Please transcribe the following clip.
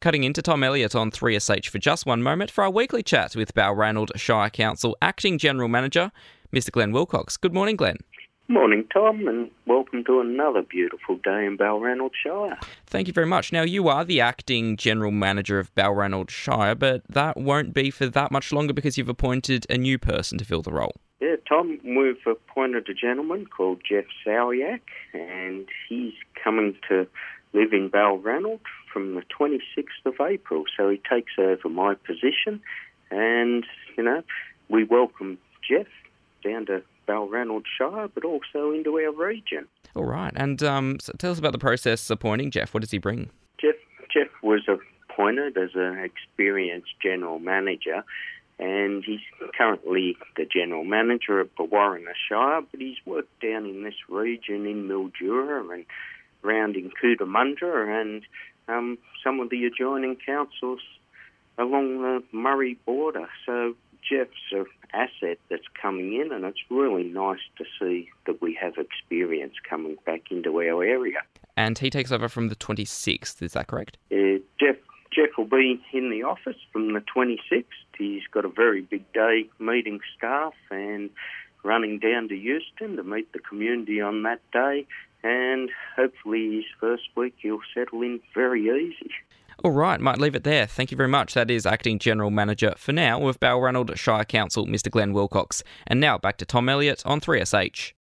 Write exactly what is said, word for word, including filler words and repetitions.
Cutting into Tom Elliott on three S H for just one moment for our weekly chat with Balranald Shire Council Acting General Manager, Mister Glenn Wilcox. Good morning, Glenn. Morning, Tom, and welcome to another beautiful day in Balranald Shire. Thank you very much. Now, you are the Acting General Manager of Balranald Shire, but that won't be for that much longer because you've appointed a new person to fill the role. Yeah, Tom, we've appointed a gentleman called Jeff Sowiak, and he's coming to live in Balranald from the twenty-sixth of April, so he takes over my position, and, you know, we welcome Jeff down to Balranald Shire, but also into our region. All right, and um, so tell us about the process appointing Jeff. What does he bring? Jeff Jeff was appointed as an experienced general manager, and he's currently the general manager at Warriner Shire, but he's worked down in this region in Mildura and around in Cootamundra and um, some of the adjoining councils along the Murray border. So Jeff's an asset that's coming in, and it's really nice to see that we have experience coming back into our area. And he takes over from the twenty-sixth, is that correct? Uh, Jeff Jeff will be in the office from the twenty-sixth. He's got a very big day meeting staff and running down to Euston to meet the community on that day, and hopefully his first week he'll settle in very easy. All right, might leave it there. Thank you very much. That is Acting General Manager for now with Balranald Shire Council, Mister Glenn Wilcox. And now back to Tom Elliott on three S H.